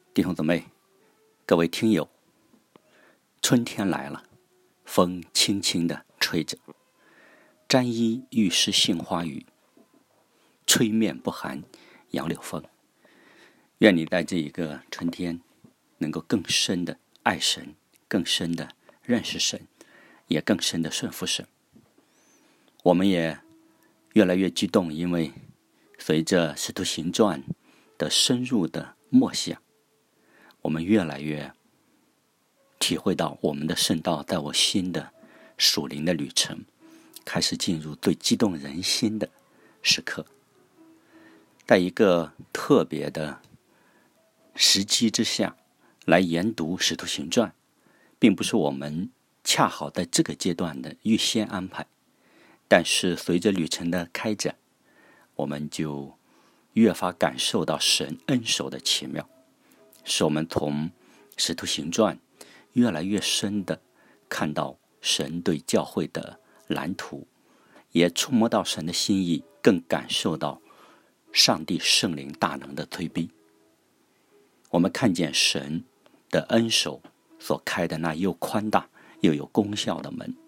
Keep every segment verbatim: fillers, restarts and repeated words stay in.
弟兄姊妹，各位听友，春天来了，风轻轻地吹着，沾衣欲湿杏花雨，吹面不寒杨柳风。愿你在这一个春天能够更深的爱神，更深的认识神，也更深的顺服神。我们也越来越激动，因为随着使徒行传的深入的默想，我们越来越体会到我们的圣道在我心的属灵的旅程开始进入最激动人心的时刻。在一个特别的时机之下来研读使徒行传，并不是我们恰好在这个阶段的预先安排，但是随着旅程的开展，我们就越发感受到神恩手的奇妙，使我们从使徒行传越来越深的看到神对教会的蓝图，也触摸到神的心意，更感受到上帝圣灵大能的推逼。我们看见神的恩手所开的那又宽大又有功效的门。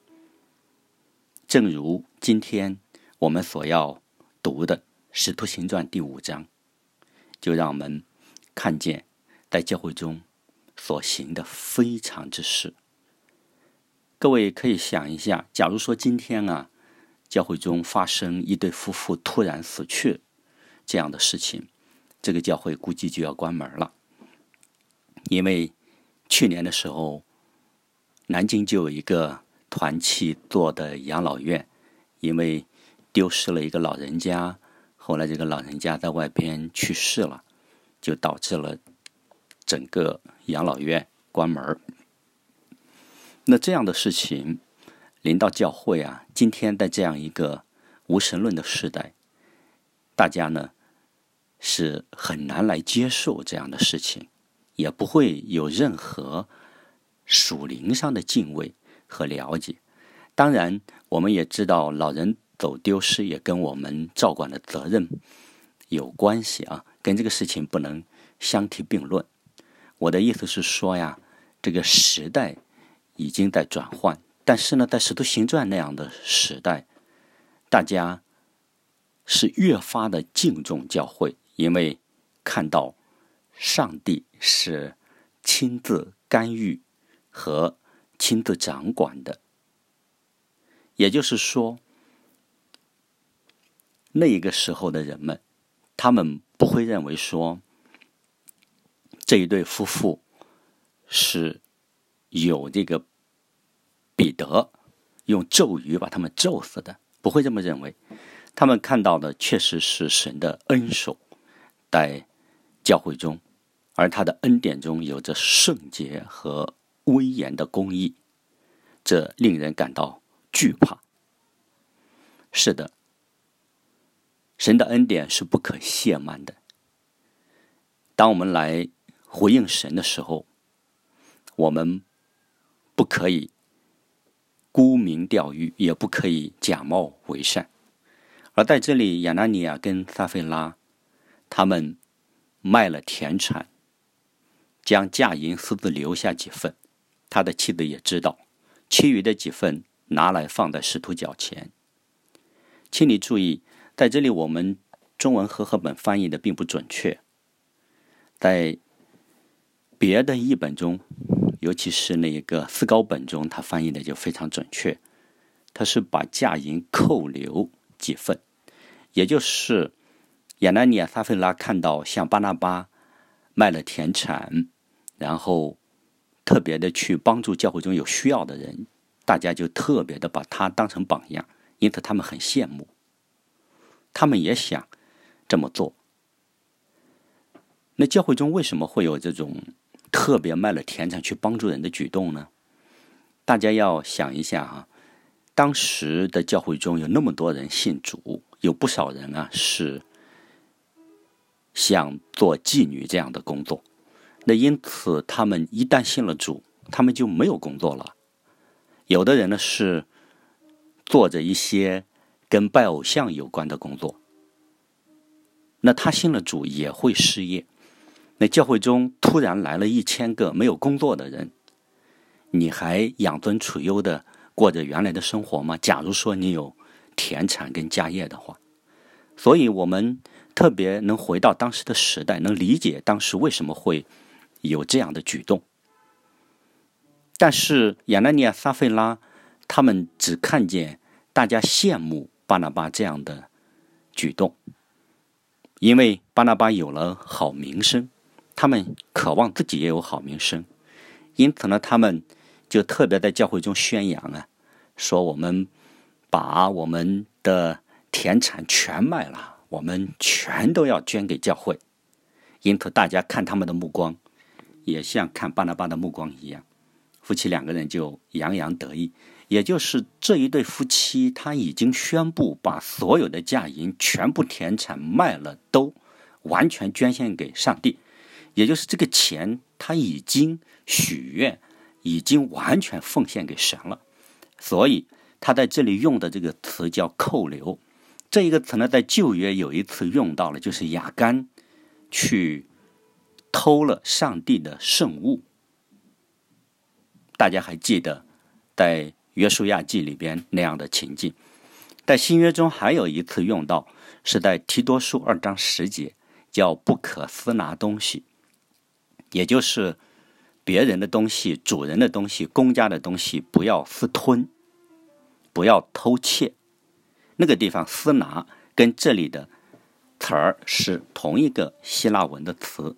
正如今天我们所要读的使徒行传第五章，就让我们看见在教会中所行的非常之事。各位可以想一下，假如说今天啊，教会中发生一对夫妇突然死去这样的事情，这个教会估计就要关门了。因为去年的时候，南京就有一个团契做的养老院，因为丢失了一个老人家，后来这个老人家在外边去世了，就导致了整个养老院关门。那这样的事情临到教会啊，今天在这样一个无神论的时代，大家呢是很难来接受这样的事情，也不会有任何属灵上的敬畏和了解。当然我们也知道老人走丢失也跟我们照管的责任有关系啊，跟这个事情不能相提并论。我的意思是说呀，这个时代已经在转换，但是呢，在使徒行传那样的时代，大家是越发的敬重教会，因为看到上帝是亲自干预和亲自掌管的。也就是说，那个时候的人们，他们不会认为说这一对夫妇是有这个彼得用咒语把他们咒死的，不会这么认为。他们看到的确实是神的恩手在教会中，而他的恩典中有着圣洁和威严的公义，这令人感到惧怕。是的，神的恩典是不可亵慢的。当我们来回应神的时候，我们不可以沽名钓誉，也不可以假冒为善。而在这里，亚拿尼亚跟撒非拉他们卖了田产，将价银私自留下几份，他的妻子也知道，其余的几份拿来放在使徒脚前。请你注意，在这里我们中文和合本翻译的并不准确，在别的译本中，尤其是那个思高本中，他翻译的就非常准确，他是把价银扣留几份，也就是亚拿尼亚撒非拉看到像巴拿巴卖了田产，然后特别的去帮助教会中有需要的人，大家就特别的把他当成榜样，因此他们很羡慕，他们也想这么做。那教会中为什么会有这种特别卖了田产去帮助人的举动呢？大家要想一下啊，当时的教会中有那么多人信主，有不少人啊是像做妓女这样的工作，那因此他们一旦信了主，他们就没有工作了。有的人呢是做着一些跟拜偶像有关的工作，那他信了主也会失业。 那教会中突然来了一千个没有工作的人，你还养尊处优的过着原来的生活吗？假如说你有田产跟家业的话。所以我们特别能回到当时的时代，能理解当时为什么会有这样的举动。但是亚拿尼亚、撒非拉他们只看见大家羡慕巴拿巴这样的举动，因为巴拿巴有了好名声，他们渴望自己也有好名声，因此呢，他们就特别在教会中宣扬啊，说我们把我们的田产全卖了，我们全都要捐给教会。因此大家看他们的目光也像看巴拿巴的目光一样，夫妻两个人就洋洋得意。也就是这一对夫妻他已经宣布把所有的价银全部田产卖了，都完全捐献给上帝，也就是这个钱他已经许愿，已经完全奉献给神了。所以他在这里用的这个词叫扣留，这一个词呢，在旧约有一次用到了，就是亚干去偷了上帝的圣物。大家还记得在约书亚记里边那样的情境。在新约中还有一次用到，是在提多书二章十节，叫不可私拿东西，也就是别人的东西、主人的东西、公家的东西不要私吞，不要偷窃。那个地方私拿跟这里的词儿是同一个希腊文的词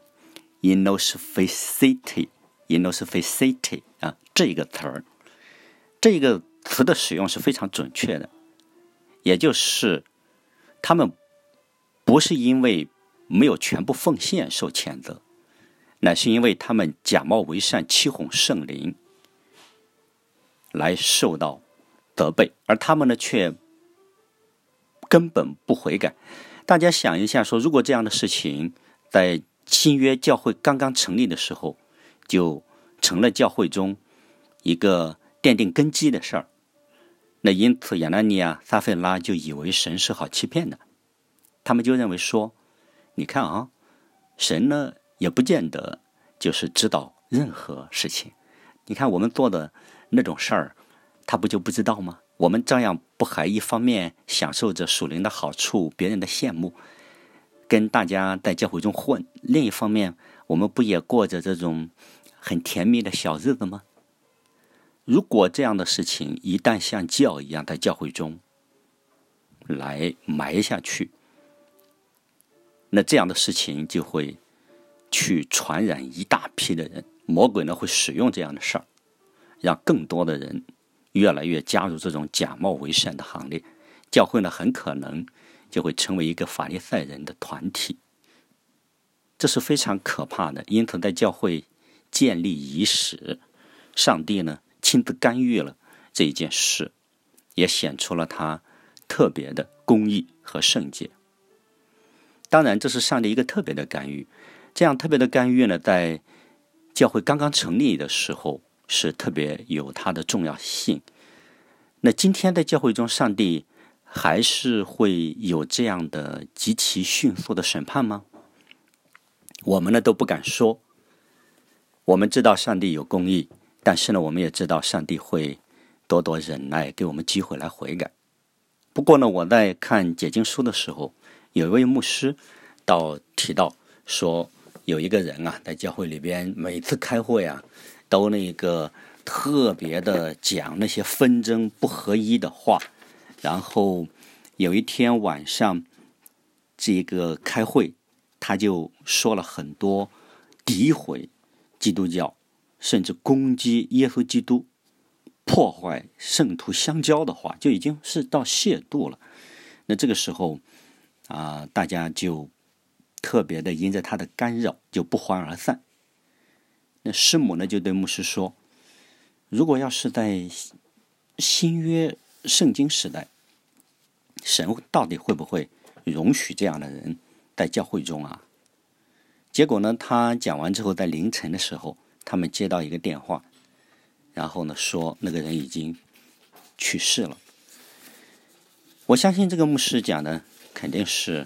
inosphacity inosphacity 啊，这个词儿，这个词的使用是非常准确的，也就是他们不是因为没有全部奉献受谴责，乃是因为他们假冒为善、欺哄圣灵来受到责备，而他们呢却根本不悔改。大家想一下说，如果这样的事情在新约教会刚刚成立的时候就成了教会中一个奠定根基的事儿，那因此亚拿尼亚、撒非拉就以为神是好欺骗的，他们就认为说，你看啊，神呢也不见得就是知道任何事情，你看我们做的那种事儿他不就不知道吗？我们照样不还一方面享受着属灵的好处，别人的羡慕，跟大家在教会中混，另一方面我们不也过着这种很甜蜜的小日子吗？如果这样的事情一旦像教一样在教会中来埋下去，那这样的事情就会去传染一大批的人，魔鬼呢会使用这样的事儿，让更多的人越来越加入这种假冒为善的行列，教会呢很可能就会成为一个法利赛人的团体，这是非常可怕的。因此在教会建立伊始，上帝呢亲自干预了这一件事，也显出了他特别的公义和圣洁。当然这是上帝一个特别的干预，这样特别的干预呢，在教会刚刚成立的时候是特别有它的重要性。那今天在教会中，上帝还是会有这样的极其迅速的审判吗？我们呢都不敢说。我们知道上帝有公义，但是呢我们也知道上帝会多多忍耐，给我们机会来悔改。不过呢，我在看解经书的时候，有一位牧师倒提到说，有一个人啊在教会里边每次开会啊都那个特别的讲那些纷争不合一的话，然后有一天晚上这个开会，他就说了很多诋毁基督教，甚至攻击耶稣基督，破坏圣徒相交的话，就已经是到亵渎了。那这个时候啊、呃，大家就特别的因着他的干扰就不欢而散。那师母呢就对牧师说，如果要是在新约圣经时代，神到底会不会容许这样的人在教会中啊？结果呢，他讲完之后，在凌晨的时候，他们接到一个电话，然后呢说那个人已经去世了。我相信这个牧师讲的肯定是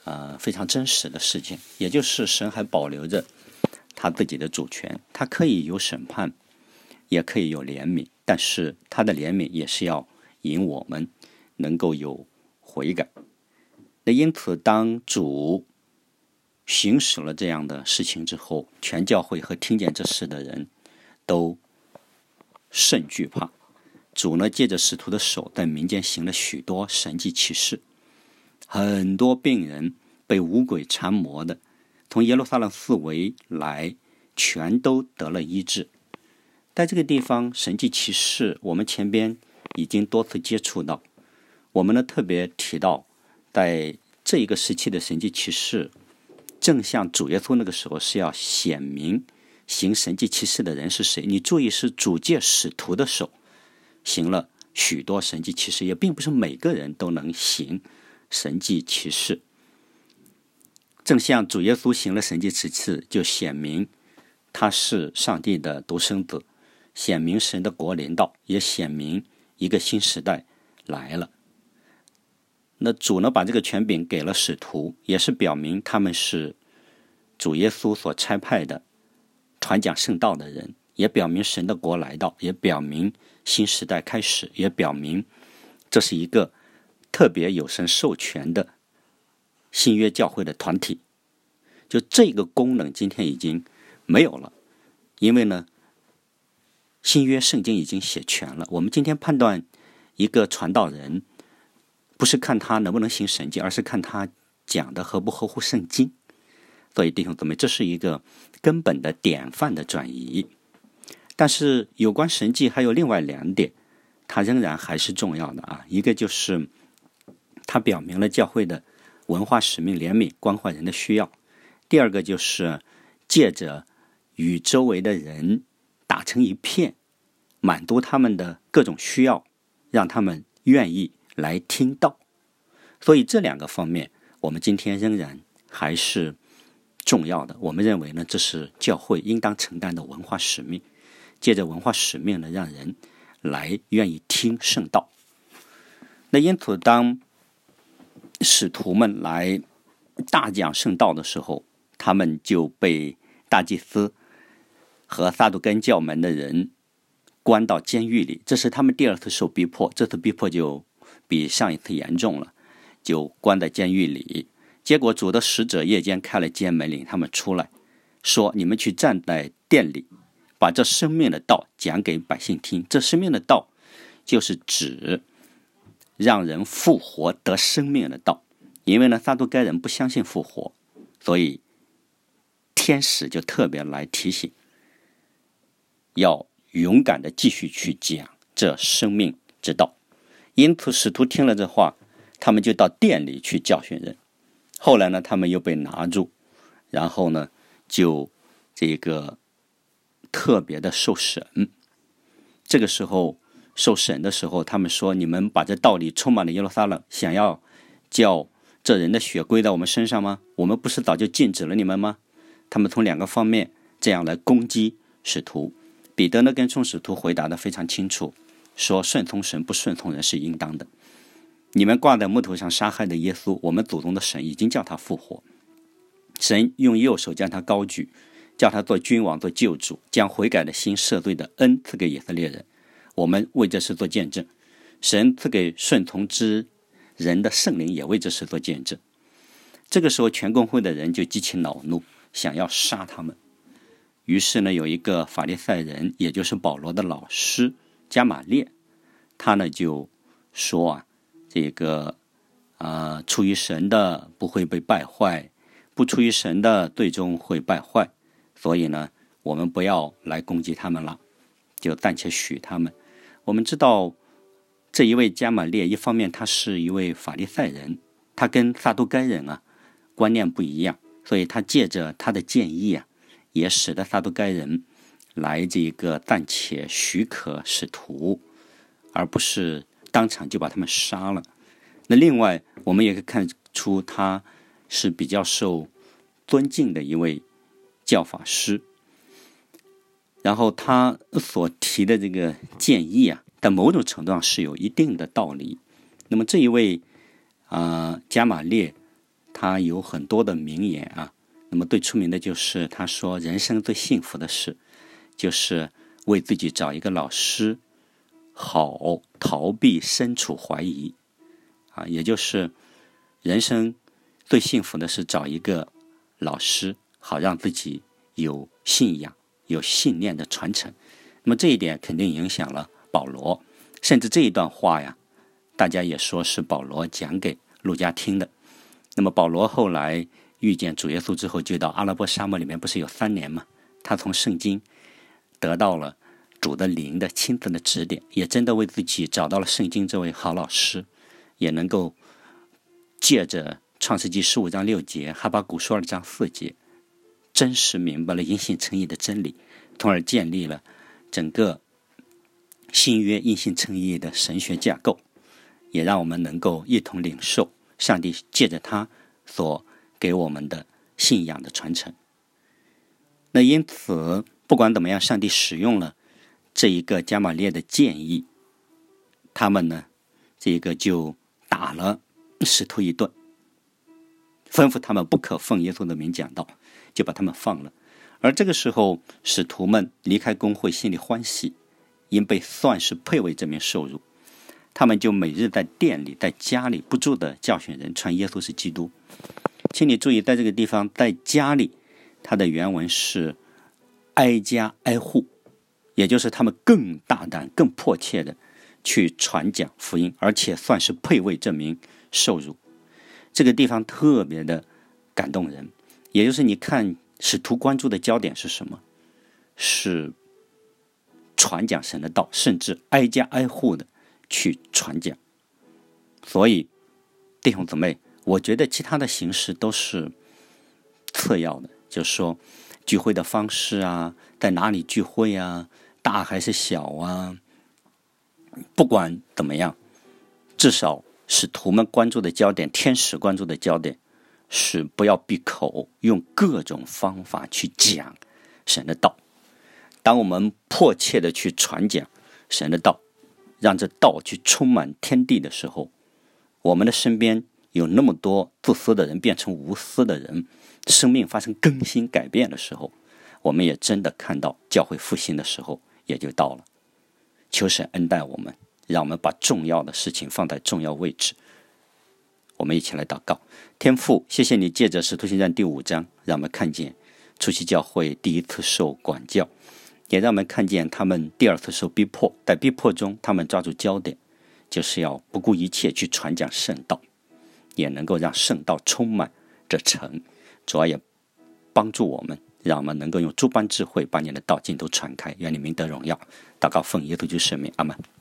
呃非常真实的事情，也就是神还保留着他自己的主权，他可以有审判，也可以有怜悯，但是他的怜悯也是要引我们能够有悔改。那因此当主行使了这样的事情之后，全教会和听见这事的人都甚惧怕。主呢，借着使徒的手在民间行了许多神迹奇事，很多病人被污鬼缠磨的从耶路撒冷四围来，全都得了医治。在这个地方神迹奇事我们前边已经多次接触到，我们呢特别提到在这一个时期的神迹奇事，正像主耶稣那个时候是要显明行神迹奇事的人是谁。你注意，是主借使徒的手行了许多神迹奇事，也并不是每个人都能行神迹奇事。正像主耶稣行了神迹奇事，就显明他是上帝的独生子，显明神的国临到，也显明一个新时代来了。那主呢，把这个权柄给了使徒，也是表明他们是主耶稣所差派的传讲圣道的人，也表明神的国来到，也表明新时代开始，也表明这是一个特别有神授权的新约教会的团体。就这个功能今天已经没有了，因为呢新约圣经已经写全了。我们今天判断一个传道人，不是看他能不能行神迹，而是看他讲的合不合乎圣经。所以弟兄姊妹，这是一个根本的典范的转移。但是有关神迹还有另外两点，它仍然还是重要的啊。一个就是它表明了教会的文化使命、怜悯、关怀人的需要。第二个就是借着与周围的人打成一片，满足他们的各种需要，让他们愿意来听道。所以这两个方面我们今天仍然还是重要的。我们认为呢，这是教会应当承担的文化使命，借着文化使命呢，让人来愿意听圣道。那因此当使徒们来大讲圣道的时候，他们就被大祭司和撒都该教门的人关到监狱里。这是他们第二次受逼迫，这次逼迫就比上一次严重了，就关在监狱里。结果主的使者夜间开了监门，领他们出来，说你们去站在殿里，把这生命的道讲给百姓听。这生命的道就是指让人复活得生命的道。因为呢撒都该人不相信复活，所以天使就特别来提醒，要勇敢的继续去讲这生命之道。因此使徒听了这话，他们就到殿里去教训人。后来呢他们又被拿住，然后呢就这个特别的受审。这个时候受审的时候，他们说你们把这道理充满了耶路撒冷，想要叫这人的血归在我们身上吗？我们不是早就禁止了你们吗？他们从两个方面这样来攻击使徒。彼得呢跟众使徒回答的非常清楚，说顺从神不顺从人是应当的。你们挂在木头上杀害的耶稣，我们祖宗的神已经叫他复活，神用右手将他高举，叫他做君王做救主，将悔改的心赦罪的恩赐给以色列人。我们为这事做见证，神赐给顺从之人的圣灵也为这事做见证。这个时候全公会的人就极其恼怒，想要杀他们。于是呢有一个法利赛人，也就是保罗的老师加玛列，他呢就说啊，这个呃出于神的不会被败坏，不出于神的最终会败坏，所以呢我们不要来攻击他们了，就暂且许他们。我们知道这一位加玛列，一方面他是一位法利赛人，他跟撒都该人啊观念不一样，所以他借着他的建议啊，也使得撒都该人来这个暂且许可使徒，而不是当场就把他们杀了。那另外我们也可以看出他是比较受尊敬的一位教法师，然后他所提的这个建议啊，在某种程度上是有一定的道理。那么这一位啊、呃、加玛列， 他有很多的名言啊。那么最出名的就是他说，人生最幸福的事，就是为自己找一个老师，好逃避身处怀疑啊。也就是人生最幸福的是找一个老师，好让自己有信仰、有信念的传承。那么这一点肯定影响了保罗，甚至这一段话呀，大家也说是保罗讲给路加听的。那么保罗后来遇见主耶稣之后，就到阿拉伯沙漠里面，不是有三年吗？他从圣经得到了主的灵的亲自的指点，也真的为自己找到了圣经这位好老师，也能够借着创世纪十五章六节、哈巴谷书二章四节，真实明白了因信称义的真理，从而建立了整个新约因信称义的神学架构，也让我们能够一同领受上帝借着他所给我们的信仰的传承。那因此不管怎么样，上帝使用了这一个加玛列的建议，他们呢这个就打了使徒一顿，吩咐他们不可奉耶稣的名讲道，就把他们放了。而这个时候使徒们离开公会，心里欢喜，因被算是配为这名受辱。他们就每日在店里在家里不住地教训人，传耶稣是基督。请你注意，在这个地方在家里，它的原文是挨家挨户，也就是他们更大胆更迫切的去传讲福音，而且算是配为这名受辱。这个地方特别的感动人，也就是你看使徒关注的焦点是什么？是传讲神的道，甚至挨家挨户的去传讲。所以弟兄姊妹，我觉得其他的形式都是次要的，就是说聚会的方式啊，在哪里聚会啊，大还是小啊，不管怎么样，至少使徒们关注的焦点，天使关注的焦点是不要闭口，用各种方法去讲神的道。当我们迫切的去传讲神的道，让这道去充满天地的时候，我们的身边有那么多自私的人变成无私的人，生命发生更新改变的时候，我们也真的看到教会复兴的时候也就到了。求神恩待我们，让我们把重要的事情放在重要位置。我们一起来祷告。天父，谢谢你借着使徒行传第五章，让我们看见初期教会第一次受管教，也让我们看见他们第二次受逼迫，在逼迫中他们抓住焦点，就是要不顾一切去传讲圣道，也能够让圣道充满这城。主要也帮助我们，让我们能够用诸般智慧把你的道尽都传开。愿你名得荣耀。祷告奉耶稣基督圣名，阿们。